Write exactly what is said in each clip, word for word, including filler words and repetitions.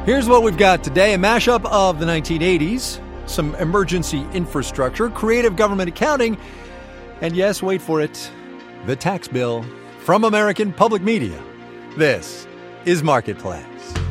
Here's what we've got today. A mashup of the nineteen eighties, some emergency infrastructure, creative government accounting, and yes, wait for it, the tax bill from American Public Media. This is Marketplace.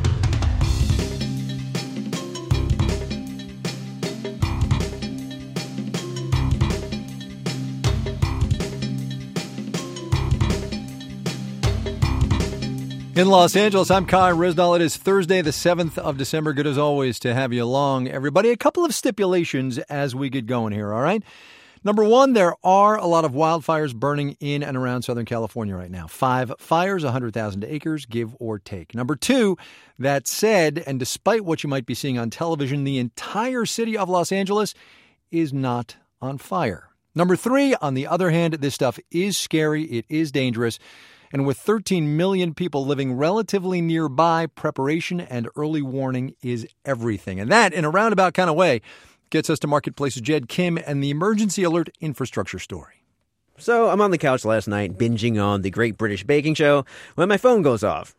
In Los Angeles, I'm Kai Risdal. It is Thursday, the seventh of December. Good as always to have you along, everybody. A couple of stipulations as we get going here, all right? Number one, there are a lot of wildfires burning in and around Southern California right now. Five fires, one hundred thousand acres, give or take. Number two, that said, and despite what you might be seeing on television, the entire city of Los Angeles is not on fire. Number three, on the other hand, this stuff is scary. It is dangerous. And with thirteen million people living relatively nearby, preparation and early warning is everything. And that, in a roundabout kind of way, gets us to Marketplace's Jed Kim and the emergency alert infrastructure story. So I'm on the couch last night binging on the Great British Baking Show when my phone goes off.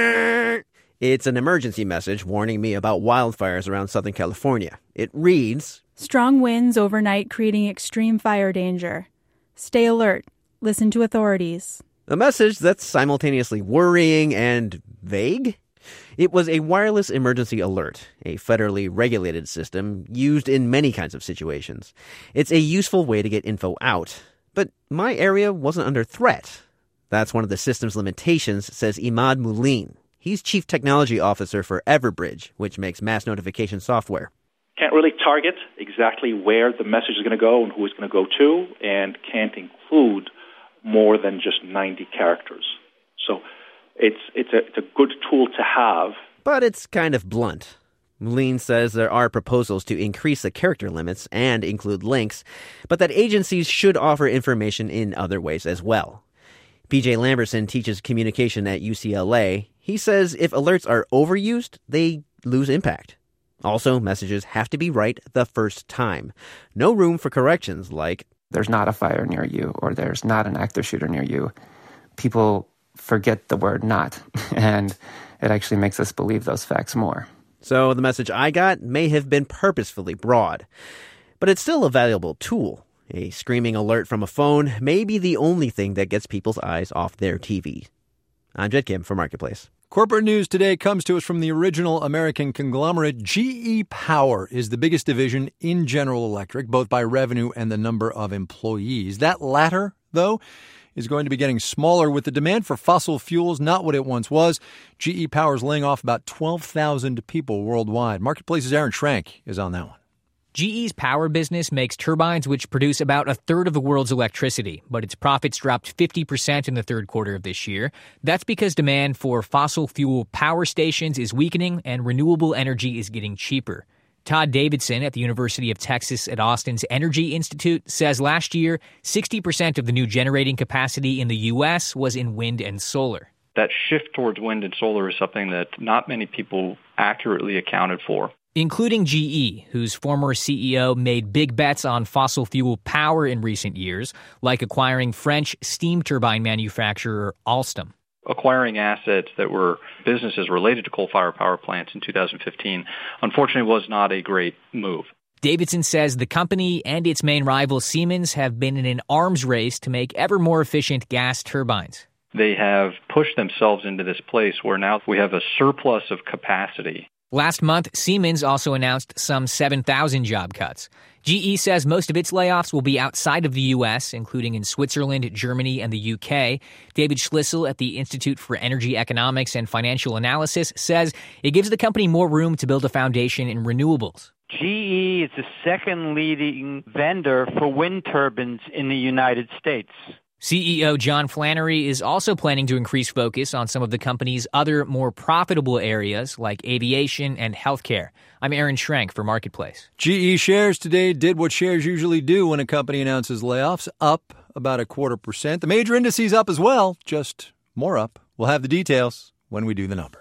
It's an emergency message warning me about wildfires around Southern California. It reads, "Strong winds overnight creating extreme fire danger. Stay alert. Listen to authorities." A message that's simultaneously worrying and vague. It was a wireless emergency alert, a federally regulated system used in many kinds of situations. It's a useful way to get info out. But my area wasn't under threat. That's one of the system's limitations, says Imad Moulin. He's Chief Technology Officer for Everbridge, which makes mass notification software. Can't really target exactly where the message is going to go and who it's going to go to, and can't include more than just ninety characters. So it's it's a, it's a good tool to have. But it's kind of blunt. Moulin says there are proposals to increase the character limits and include links, but that agencies should offer information in other ways as well. P J Lamberson teaches communication at U C L A. He says if alerts are overused, they lose impact. Also, messages have to be right the first time. No room for corrections like, "There's not a fire near you," or "There's not an active shooter near you." People forget the word "not," and it actually makes us believe those facts more. So the message I got may have been purposefully broad, but it's still a valuable tool. A screaming alert from a phone may be the only thing that gets people's eyes off their T V. I'm Jed Kim for Marketplace. Corporate news today comes to us from the original American conglomerate. G E Power is the biggest division in General Electric, both by revenue and the number of employees. That latter, though, is going to be getting smaller with the demand for fossil fuels not what it once was. G E Power is laying off about twelve thousand people worldwide. Marketplace's Aaron Schrank is on that one. G E's power business makes turbines which produce about a third of the world's electricity, but its profits dropped fifty percent in the third quarter of this year. That's because demand for fossil fuel power stations is weakening and renewable energy is getting cheaper. Todd Davidson at the University of Texas at Austin's Energy Institute says last year, sixty percent of the new generating capacity in the U S was in wind and solar. That shift towards wind and solar is something that not many people accurately accounted for. Including G E, whose former C E O made big bets on fossil fuel power in recent years, like acquiring French steam turbine manufacturer Alstom. Acquiring assets that were businesses related to coal-fired power plants in two thousand fifteen, unfortunately, was not a great move. Davidson says the company and its main rival Siemens have been in an arms race to make ever more efficient gas turbines. They have pushed themselves into this place where now we have a surplus of capacity. Last month, Siemens also announced some seven thousand job cuts. G E says most of its layoffs will be outside of the U S, including in Switzerland, Germany, and the U K. David Schlissel at the Institute for Energy Economics and Financial Analysis says it gives the company more room to build a foundation in renewables. G E is the second leading vendor for wind turbines in the United States. C E O John Flannery is also planning to increase focus on some of the company's other more profitable areas like aviation and healthcare. I'm Aaron Schrank for Marketplace. G E shares today did what shares usually do when a company announces layoffs, up about a quarter percent. The major indices up as well, just more up. We'll have the details when we do the numbers.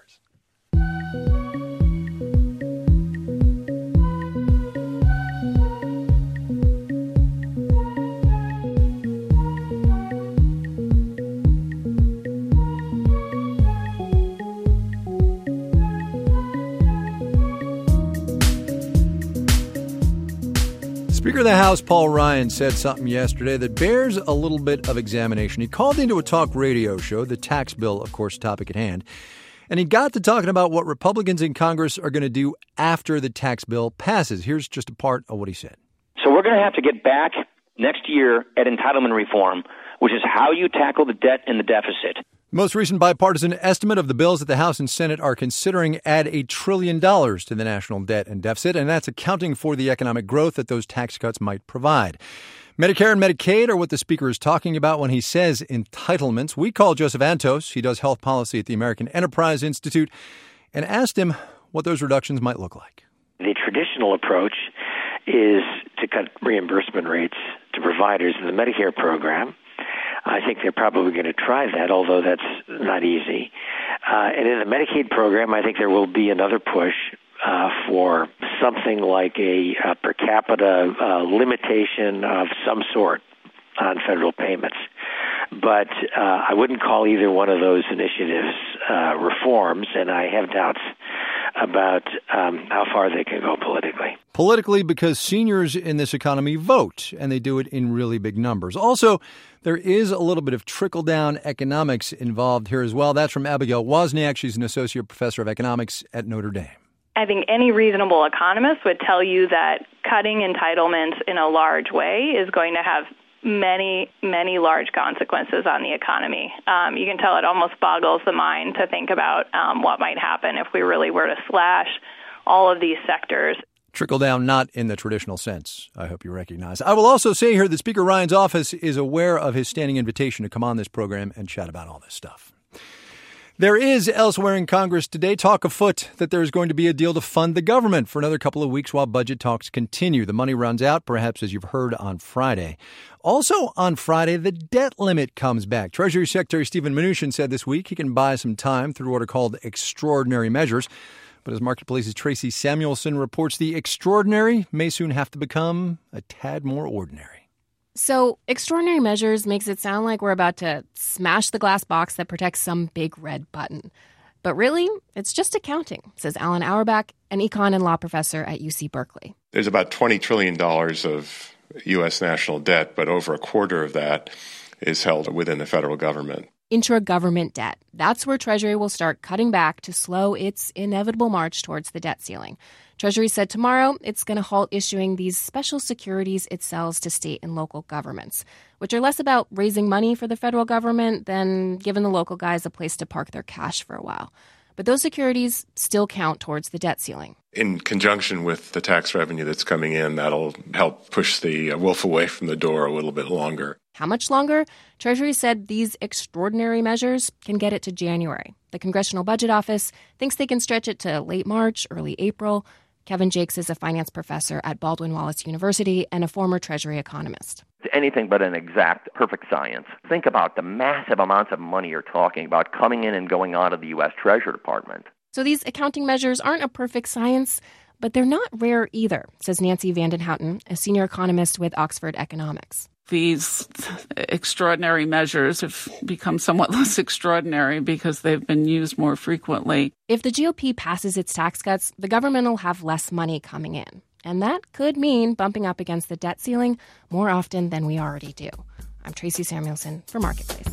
Speaker of the House Paul Ryan said something yesterday that bears a little bit of examination. He called into a talk radio show, the tax bill, of course, topic at hand, and he got to talking about what Republicans in Congress are going to do after the tax bill passes. Here's just a part of what he said. So we're going to have to get back next year at entitlement reform, which is how you tackle the debt and the deficit. Most recent bipartisan estimate of the bills that the House and Senate are considering add a trillion dollars to the national debt and deficit, and that's accounting for the economic growth that those tax cuts might provide. Medicare and Medicaid are what the speaker is talking about when he says entitlements. We called Joseph Antos, he does health policy at the American Enterprise Institute, and asked him what those reductions might look like. The traditional approach is to cut reimbursement rates to providers in the Medicare program. I think they're probably going to try that, although that's not easy. Uh, and in the Medicaid program, I think there will be another push uh, for something like a, a per capita uh, limitation of some sort on federal payments. But uh, I wouldn't call either one of those initiatives uh, reforms, and I have doubts about um, how far they can go politically. Politically, because seniors in this economy vote, and they do it in really big numbers. Also, there is a little bit of trickle-down economics involved here as well. That's from Abigail Wozniak. She's an associate professor of economics at Notre Dame. I think any reasonable economist would tell you that cutting entitlements in a large way is going to have many, many large consequences on the economy. Um, you can tell it almost boggles the mind to think about um, what might happen if we really were to slash all of these sectors. Trickle down, not in the traditional sense, I hope you recognize. I will also say here that Speaker Ryan's office is aware of his standing invitation to come on this program and chat about all this stuff. There is elsewhere in Congress today talk afoot that there is going to be a deal to fund the government for another couple of weeks while budget talks continue. The money runs out, perhaps as you've heard, on Friday. Also on Friday, the debt limit comes back. Treasury Secretary Steven Mnuchin said this week he can buy some time through what are called extraordinary measures. But as Marketplace's Tracy Samuelson reports, the extraordinary may soon have to become a tad more ordinary. So extraordinary measures makes it sound like we're about to smash the glass box that protects some big red button. But really, it's just accounting, says Alan Auerbach, an econ and law professor at U C Berkeley. There's about twenty trillion dollars of U S national debt, but over a quarter of that is held within the federal government. Intra-government debt. That's where Treasury will start cutting back to slow its inevitable march towards the debt ceiling. Treasury said tomorrow it's going to halt issuing these special securities it sells to state and local governments, which are less about raising money for the federal government than giving the local guys a place to park their cash for a while. But those securities still count towards the debt ceiling. In conjunction with the tax revenue that's coming in, that'll help push the wolf away from the door a little bit longer. How much longer? Treasury said these extraordinary measures can get it to January. The Congressional Budget Office thinks they can stretch it to late March, early April. Kevin Jakes is a finance professor at Baldwin Wallace University and a former Treasury economist. It's anything but an exact, perfect science. Think about the massive amounts of money you're talking about coming in and going out of the U S Treasury Department. So these accounting measures aren't a perfect science, but they're not rare either, says Nancy Vanden Houten, a senior economist with Oxford Economics. These extraordinary measures have become somewhat less extraordinary because they've been used more frequently. If the G O P passes its tax cuts, the government will have less money coming in. And that could mean bumping up against the debt ceiling more often than we already do. I'm Tracy Samuelson for Marketplace.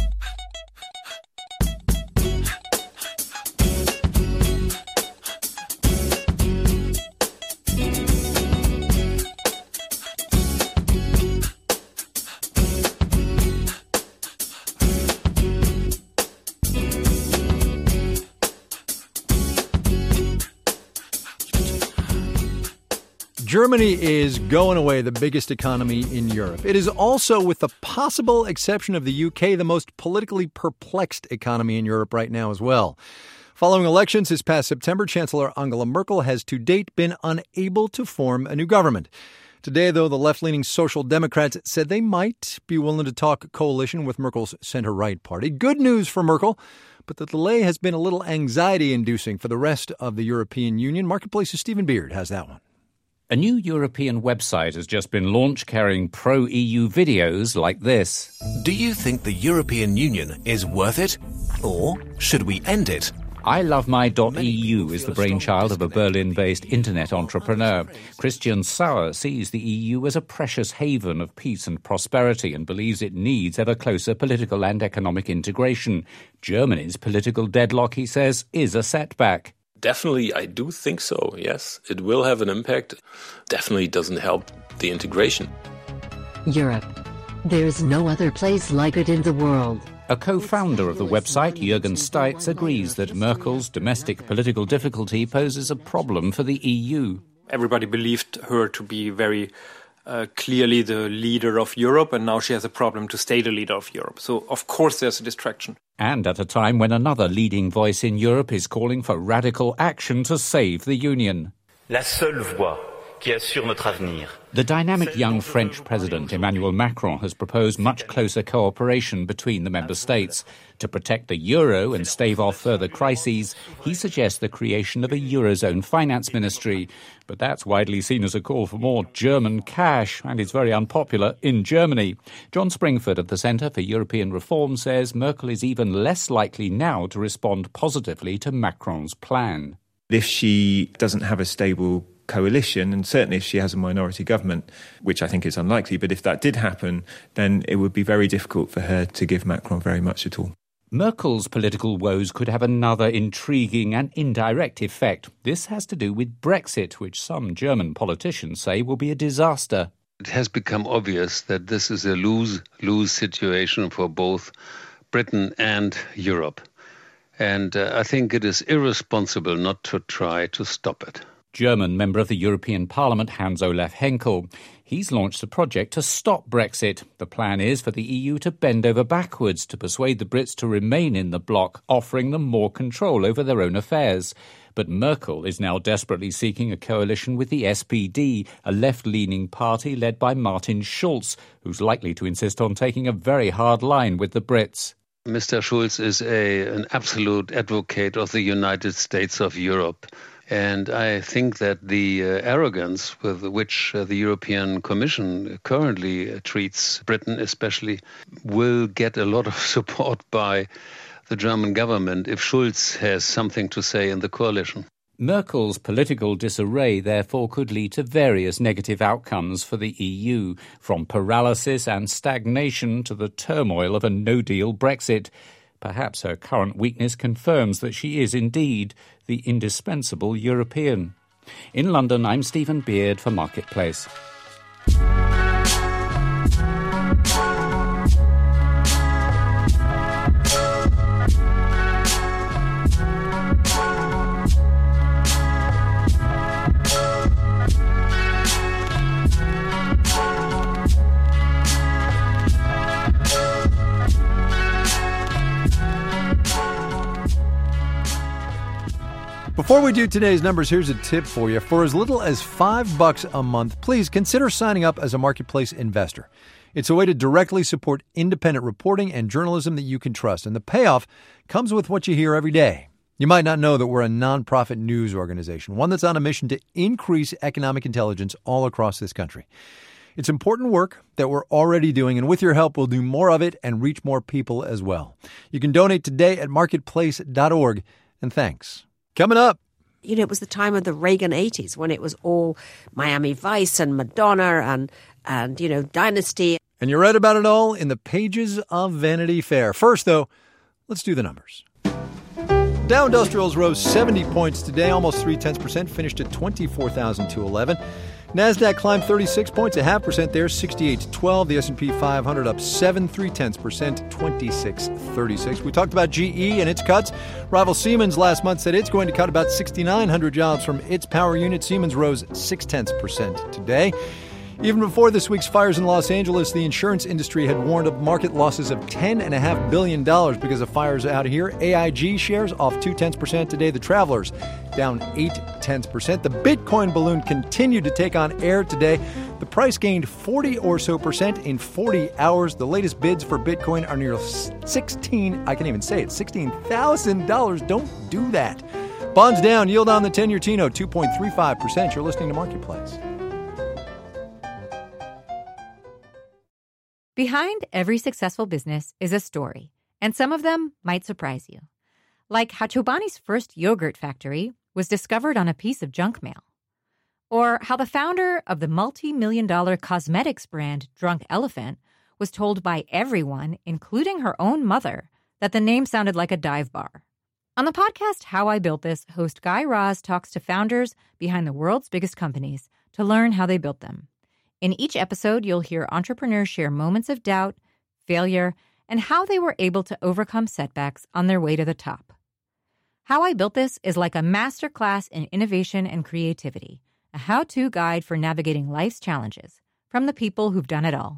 Germany is going away the biggest economy in Europe. It is also, with the possible exception of the U K, the most politically perplexed economy in Europe right now as well. Following elections this past September, Chancellor Angela Merkel has to date been unable to form a new government. Today, though, the left-leaning Social Democrats said they might be willing to talk coalition with Merkel's center-right party. Good news for Merkel, but the delay has been a little anxiety-inducing for the rest of the European Union. Marketplace's Stephen Beard has that one. A new European website has just been launched carrying pro-E U videos like this. Do you think the European Union is worth it? Or should we end it? I Love My dot E U is the brainchild of a Berlin-based internet entrepreneur. Christian Sauer sees the E U as a precious haven of peace and prosperity and believes it needs ever closer political and economic integration. Germany's political deadlock, he says, is a setback. Definitely, I do think so, yes. It will have an impact. Definitely doesn't help the integration. Europe. There's no other place like it in the world. A co-founder of the website, Jürgen Steitz, agrees that Merkel's domestic political difficulty poses a problem for the E U. Everybody believed her to be very uh, clearly the leader of Europe, and now she has a problem to stay the leader of Europe. So, of course, there's a distraction. And at a time when another leading voice in Europe is calling for radical action to save the Union. La seule voix qui assure notre avenir. The dynamic young French president, Emmanuel Macron, has proposed much closer cooperation between the member states. To protect the euro and stave off further crises, he suggests the creation of a Eurozone finance ministry. But that's widely seen as a call for more German cash, and is very unpopular in Germany. John Springford of the Centre for European Reform says Merkel is even less likely now to respond positively to Macron's plan. If she doesn't have a stable coalition, and certainly if she has a minority government, which I think is unlikely, but if that did happen, then it would be very difficult for her to give Macron very much at all. Merkel's political woes could have another intriguing and indirect effect. This has to do with Brexit, which some German politicians say will be a disaster. It has become obvious that this is a lose-lose situation for both Britain and Europe. And uh, I think it is irresponsible not to try to stop it. German member of the European Parliament, Hans-Olaf Henkel. He's launched a project to stop Brexit. The plan is for the E U to bend over backwards to persuade the Brits to remain in the bloc, offering them more control over their own affairs. But Merkel is now desperately seeking a coalition with the S P D, a left-leaning party led by Martin Schulz, who's likely to insist on taking a very hard line with the Brits. Mister Schulz is a, an absolute advocate of the United States of Europe. And I think that the uh, arrogance with which uh, the European Commission currently uh, treats Britain especially will get a lot of support by the German government if Schulz has something to say in the coalition. Merkel's political disarray, therefore, could lead to various negative outcomes for the E U, from paralysis and stagnation to the turmoil of a no-deal Brexit. Perhaps her current weakness confirms that she is indeed the indispensable European. In London, I'm Stephen Beard for Marketplace. Before we do today's numbers, here's a tip for you. For as little as five bucks a month, please consider signing up as a Marketplace investor. It's a way to directly support independent reporting and journalism that you can trust, and the payoff comes with what you hear every day. You might not know that we're a nonprofit news organization, one that's on a mission to increase economic intelligence all across this country. It's important work that we're already doing, and with your help, we'll do more of it and reach more people as well. You can donate today at marketplace dot org, and thanks. Coming up. You know, it was the time of the Reagan eighties when it was all Miami Vice and Madonna and, and you know, Dynasty. And you read about it all in the pages of Vanity Fair. First, though, let's do the numbers. Dow Industrials rose seventy points today, almost three-tenths percent, finished at twenty-four thousand two hundred eleven. NASDAQ climbed thirty-six points, a half percent there, sixty-eight to twelve. The S and P five hundred up seven, three-tenths percent, twenty-six thirty-six. We talked about G E and its cuts. Rival Siemens last month said it's going to cut about sixty-nine hundred jobs from its power unit. Siemens rose six-tenths percent today. Even before this week's fires in Los Angeles, the insurance industry had warned of market losses of ten point five billion dollars because of fires out here. A I G shares off two-tenths percent today. The Travelers down eight-tenths percent. The Bitcoin balloon continued to take on air today. The price gained forty or so percent in forty hours. The latest bids for Bitcoin are near sixteen, I can't even say it, sixteen thousand dollars. Don't do that. Bonds down, yield on the ten-year T-note, two point three five percent. You're listening to Marketplace. Behind every successful business is a story, and some of them might surprise you. Like how Chobani's first yogurt factory was discovered on a piece of junk mail. Or how the founder of the multi-million dollar cosmetics brand Drunk Elephant was told by everyone, including her own mother, that the name sounded like a dive bar. On the podcast How I Built This, host Guy Raz talks to founders behind the world's biggest companies to learn how they built them. In each episode, you'll hear entrepreneurs share moments of doubt, failure, and how they were able to overcome setbacks on their way to the top. How I Built This is like a masterclass in innovation and creativity, a how-to guide for navigating life's challenges from the people who've done it all.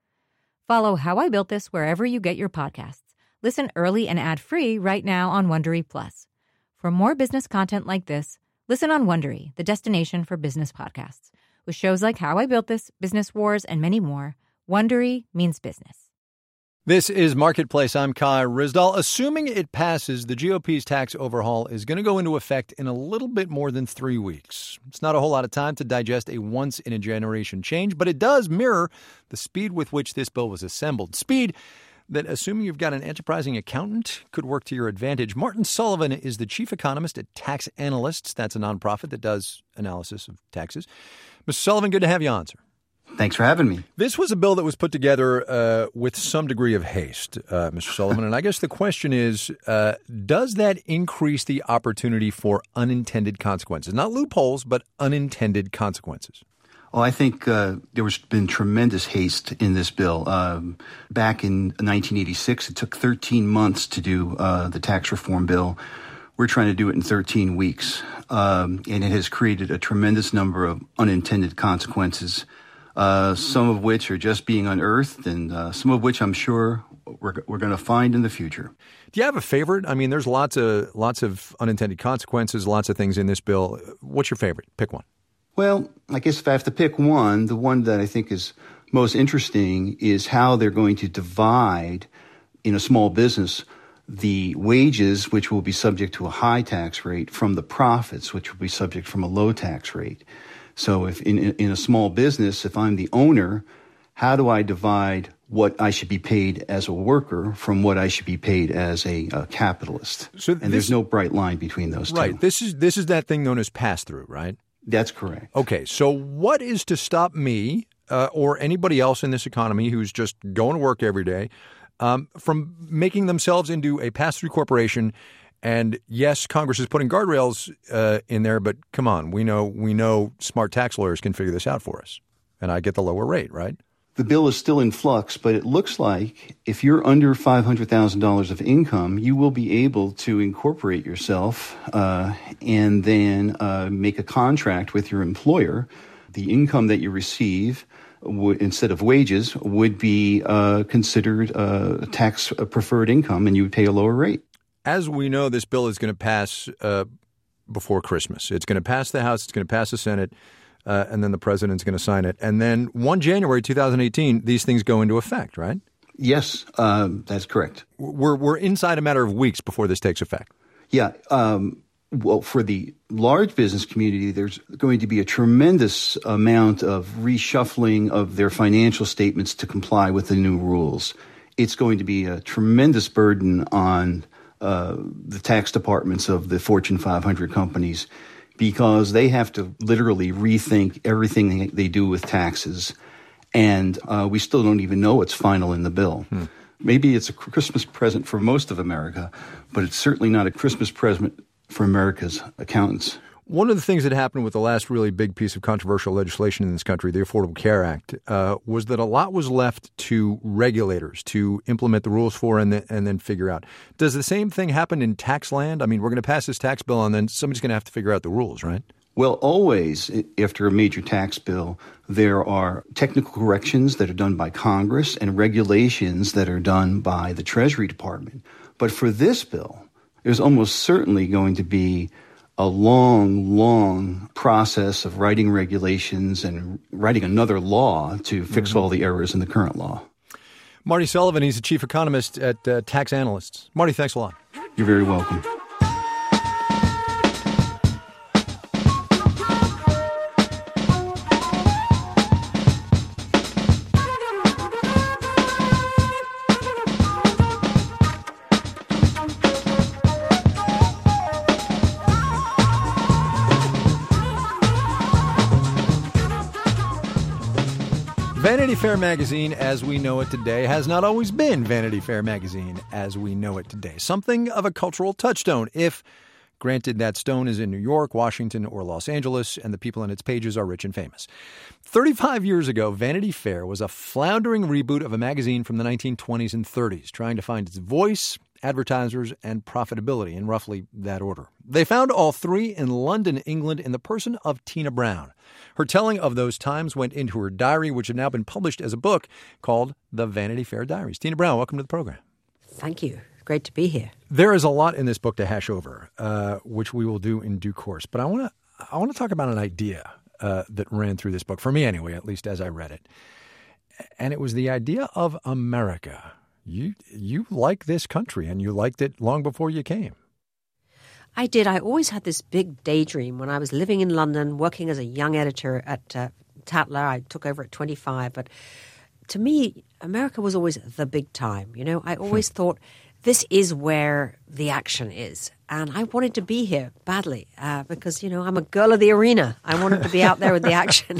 Follow How I Built This wherever you get your podcasts. Listen early and ad-free right now on Wondery Plus. For more business content like this, listen on Wondery, the destination for business podcasts. With shows like How I Built This, Business Wars, and many more, Wondery means business. This is Marketplace. I'm Kai Ryssdal. Assuming it passes, the G O P's tax overhaul is going to go into effect in a little bit more than three weeks. It's not a whole lot of time to digest a once-in-a-generation change, but it does mirror the speed with which this bill was assembled. Speed that, assuming you've got an enterprising accountant, could work to your advantage. Martin Sullivan is the chief economist at Tax Analysts. That's a nonprofit that does analysis of taxes. Mister Sullivan, good to have you on, sir. Thanks for having me. This was a bill that was put together uh, with some degree of haste, uh, Mister Sullivan. And I guess the question is, uh, does that increase the opportunity for unintended consequences? Not loopholes, but unintended consequences. Well, I think uh, there has been tremendous haste in this bill. Um, back in nineteen eighty-six, it took thirteen months to do uh, the tax reform bill. We're trying to do it in thirteen weeks. Um, and it has created a tremendous number of unintended consequences. Uh, some of which are just being unearthed, and uh, some of which I'm sure we're, we're going to find in the future. Do you have a favorite? I mean, there's lots of lots of unintended consequences, lots of things in this bill. What's your favorite? Pick one. Well, I guess if I have to pick one, the one that I think is most interesting is how they're going to divide in a small business the wages, which will be subject to a high tax rate, from the profits, which will be subject from a low tax rate. So if in, in a small business, if I'm the owner, how do I divide what I should be paid as a worker from what I should be paid as a, a capitalist? So and this, there's no bright line between those two. Right. This is this is that thing known as pass-through, right? That's correct. Okay. So what is to stop me uh, or anybody else in this economy who's just going to work every day um, from making themselves into a pass-through corporation? And yes, Congress is putting guardrails uh, in there, but come on, we know we know smart tax lawyers can figure this out for us, and I get the lower rate, right? The bill is still in flux, but it looks like if you're under five hundred thousand dollars of income, you will be able to incorporate yourself uh, and then uh, make a contract with your employer. The income that you receive would, instead of wages, would be uh, considered uh, tax-preferred income, and you would pay a lower rate. As we know, this bill is going to pass uh, before Christmas. It's going to pass the House. It's going to pass the Senate. Uh, and then the president's going to sign it. And then first of January twenty eighteen, these things go into effect, right? Yes, um, that's correct. We're we're inside a matter of weeks before this takes effect. Yeah. Um, well, for the large business community, there's going to be a tremendous amount of reshuffling of their financial statements to comply with the new rules. It's going to be a tremendous burden on uh, the tax departments of the Fortune five hundred companies, because they have to literally rethink everything they, they do with taxes. And uh, we still don't even know what's final in the bill. Hmm. Maybe it's a Christmas present for most of America, but it's certainly not a Christmas present for America's accountants. One of the things that happened with the last really big piece of controversial legislation in this country, the Affordable Care Act, uh, was that a lot was left to regulators to implement the rules for and, the, and then figure out. Does the same thing happen in tax land? I mean, we're going to pass this tax bill and then somebody's going to have to figure out the rules, right? Well, always after a major tax bill, there are technical corrections that are done by Congress and regulations that are done by the Treasury Department. But for this bill, there's almost certainly going to be a long, long process of writing regulations and writing another law to fix mm-hmm. all the errors in the current law. Marty Sullivan, he's the chief economist at uh, Tax Analysts. Marty, thanks a lot. You're very welcome. Vanity Fair magazine, as we know it today, has not always been Vanity Fair magazine as we know it today. Something of a cultural touchstone, if granted that stone is in New York, Washington, or Los Angeles, and the people in its pages are rich and famous. thirty-five years ago, Vanity Fair was a floundering reboot of a magazine from the nineteen twenties and thirties, trying to find its voice, advertisers, and profitability in roughly that order. They found all three in London, England, in the person of Tina Brown. Her telling of those times went into her diary, which has now been published as a book called The Vanity Fair Diaries. Tina Brown, welcome to the program. Thank you. Great to be here. There is a lot in this book to hash over, uh, which we will do in due course. But I want to I want to talk about an idea uh, that ran through this book, for me anyway, at least as I read it. And it was the idea of America. You you like this country, and you liked it long before you came. I did. I always had this big daydream when I was living in London, working as a young editor at uh, Tatler. I took over at twenty-five. But to me, America was always the big time. You know, I always thought this is where the action is. And I wanted to be here badly uh, because, you know, I'm a girl of the arena. I wanted to be out there with the action.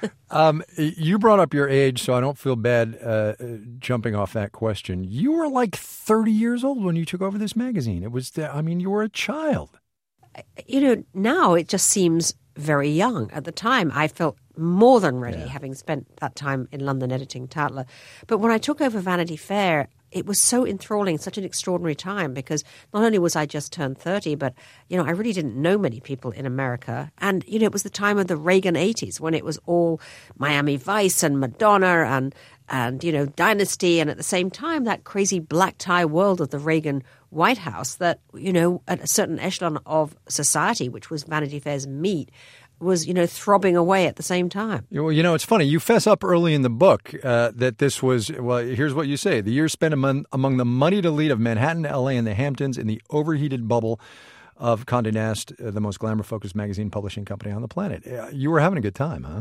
um, you brought up your age, so I don't feel bad uh, jumping off that question. You were like thirty years old when you took over this magazine. It was, the, I mean, you were a child. You know, now it just seems very young. At the time, I felt more than ready, yeah. having spent that time in London editing Tatler. But when I took over Vanity Fair, it was so enthralling, such an extraordinary time, because not only was I just turned thirty, but, you know, I really didn't know many people in America. And, you know, it was the time of the Reagan eighties when it was all Miami Vice and Madonna and, and you know, Dynasty. And at the same time, that crazy black tie world of the Reagan White House that, you know, at a certain echelon of society, which was Vanity Fair's meat, was, you know, throbbing away at the same time. Well, you know, it's funny. You fess up early in the book uh, that this was, well, here's what you say. The years spent among, among the moneyed elite of Manhattan, L A, and the Hamptons in the overheated bubble of Condé Nast, uh, the most glamour-focused magazine publishing company on the planet. Uh, you were having a good time, huh?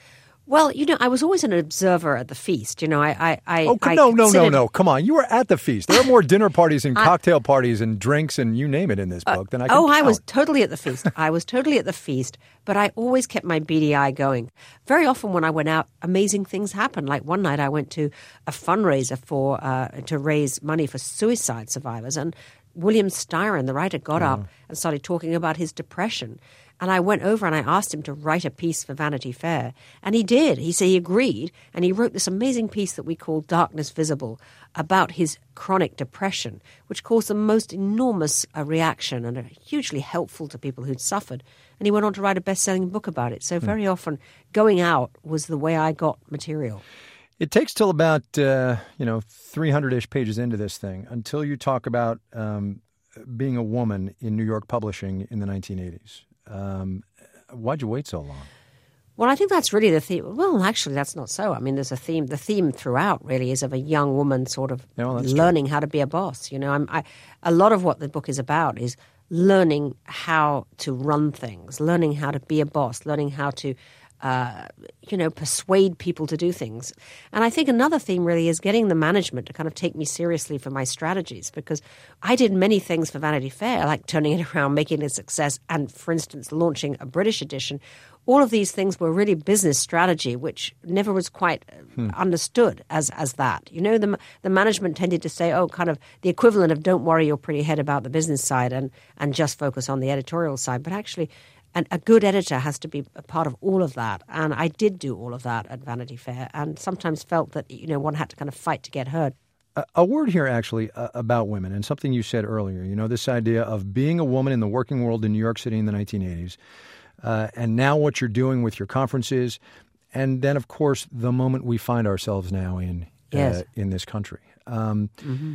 Well, you know, I was always an observer at the feast. You know, I... I, I oh, I no, no, considered... no, no. Come on. You were at the feast. There are more dinner parties and cocktail I... parties and drinks and you name it in this book than I can Oh, count. I was totally at the feast. I was totally at the feast, but I always kept my beady eye going. Very often when I went out, amazing things happened. Like one night I went to a fundraiser for uh, to raise money for suicide survivors, and William Styron, the writer, got oh. up and started talking about his depression. And I went over and I asked him to write a piece for Vanity Fair. And he did. He said he agreed. And he wrote this amazing piece that we call Darkness Visible about his chronic depression, which caused the most enormous uh, reaction and uh, hugely helpful to people who'd suffered. And he went on to write a best-selling book about it. So very mm. often going out was the way I got material. It takes till about, uh, you know, three hundred-ish pages into this thing until you talk about um, being a woman in New York publishing in the nineteen eighties. Um, why'd you wait so long? Well, I think that's really the theme. Well, actually, that's not so. I mean, there's a theme. The theme throughout really is of a young woman sort of no, learning true. how to be a boss. You know, I'm, I, a lot of what the book is about is learning how to run things, learning how to be a boss, learning how to, uh, you know, persuade people to do things. And I think another theme really is getting the management to kind of take me seriously for my strategies, because I did many things for Vanity Fair, like turning it around, making it a success, and, for instance, launching a British edition. All of these things were really business strategy, which never was quite hmm. understood as as that. You know, the the management tended to say, oh, kind of the equivalent of don't worry your pretty head about the business side and, and just focus on the editorial side. But actually, And a good editor has to be a part of all of that. And I did do all of that at Vanity Fair, and sometimes felt that, you know, one had to kind of fight to get heard. A, a word here, actually, uh, about women, and something you said earlier, you know, this idea of being a woman in the working world in New York City in the nineteen eighties, uh, and now what you're doing with your conferences, and then, of course, the moment we find ourselves now in, yes. uh, in this country. Um, mm-hmm.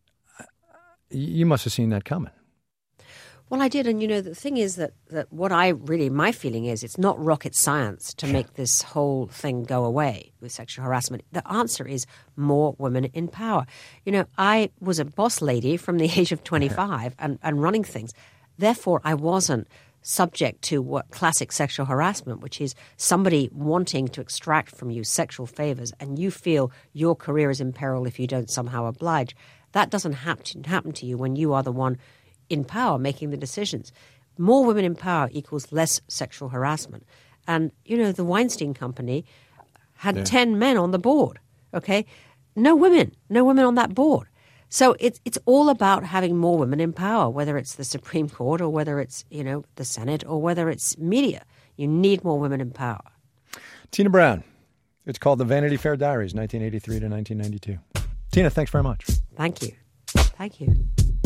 You must have seen that coming. Well, I did. And, you know, the thing is that, that what I really, my feeling is it's not rocket science to make this whole thing go away with sexual harassment. The answer is more women in power. You know, I was a boss lady from the age of twenty-five and, and running things. Therefore, I wasn't subject to what classic sexual harassment, which is somebody wanting to extract from you sexual favors and you feel your career is in peril if you don't somehow oblige. That doesn't happen happen to you when you are the one in power making the decisions. More women in power equals less sexual harassment. And, you know, the Weinstein Company had Yeah. ten men on the board, okay? No women, no women on that board. So it's it's all about having more women in power, whether it's the Supreme Court or whether it's, you know, the Senate or whether it's media. You need more women in power. Tina Brown. It's called The Vanity Fair Diaries, nineteen eighty-three to nineteen ninety-two. Tina, thanks very much. Thank you. Thank you.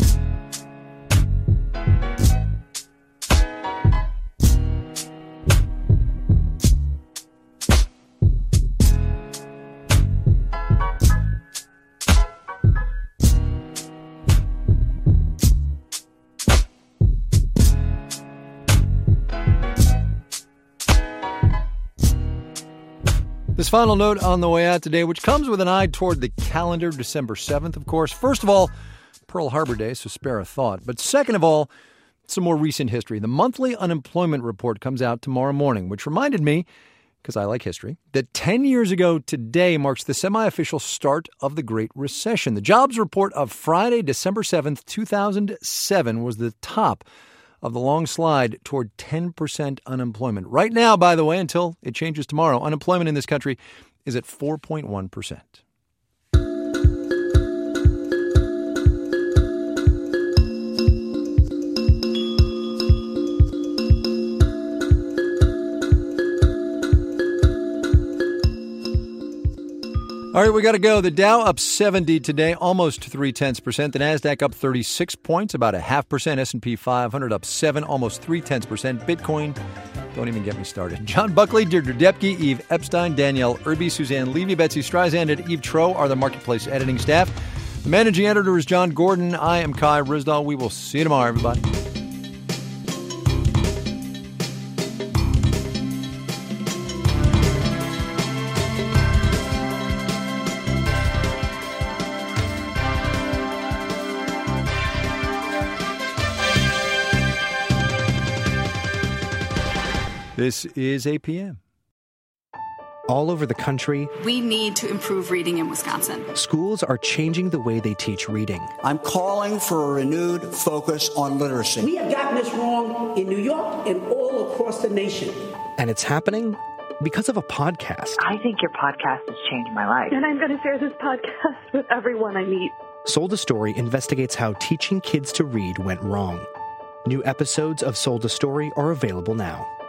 This final note on the way out today, which comes with an eye toward the calendar, December seventh, of course. First of all, Pearl Harbor Day, so spare a thought. But second of all, some more recent history. The monthly unemployment report comes out tomorrow morning, which reminded me, because I like history, that ten years ago today marks the semi-official start of the Great Recession. The jobs report of Friday, December seventh, two thousand seven was the top of the long slide toward ten percent unemployment. Right now, by the way, until it changes tomorrow, unemployment in this country is at four point one percent. All right, we got to go. The Dow up seventy today, almost three-tenths percent. The NASDAQ up thirty-six points, about a half percent. S and P five hundred up seven, almost three-tenths percent. Bitcoin, don't even get me started. John Buckley, Deirdre Depke, Eve Epstein, Danielle Irby, Suzanne Levy, Betsy Streisand, and Eve Troe are the Marketplace editing staff. The managing editor is John Gordon. I am Kai Ryssdal. We will see you tomorrow, everybody. This is A P M. All over the country, we need to improve reading in Wisconsin. Schools are changing the way they teach reading. I'm calling for a renewed focus on literacy. We have gotten this wrong in New York and all across the nation. And it's happening because of a podcast. I think your podcast has changed my life. And I'm going to share this podcast with everyone I meet. Sold a Story investigates how teaching kids to read went wrong. New episodes of Sold a Story are available now.